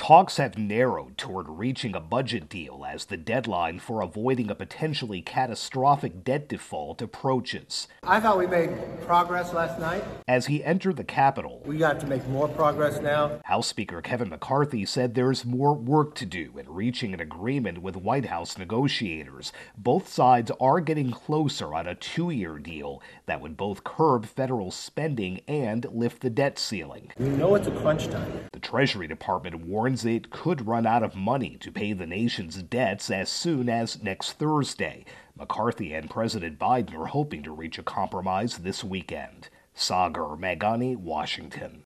Talks have narrowed toward reaching a budget deal as the deadline for avoiding a potentially catastrophic debt default approaches. I thought we made progress last night. As he entered the Capitol, We got to make more progress now. House Speaker Kevin McCarthy said there's more work to do in reaching an agreement with White House negotiators. Both sides are getting closer on a 2-year deal that would both curb federal spending and lift the debt ceiling. We know it's a crunch time. The Treasury Department warns it could run out of money to pay the nation's debts as soon as next Thursday. McCarthy and President Biden are hoping to reach a compromise this weekend. Sagar Meghani, Washington.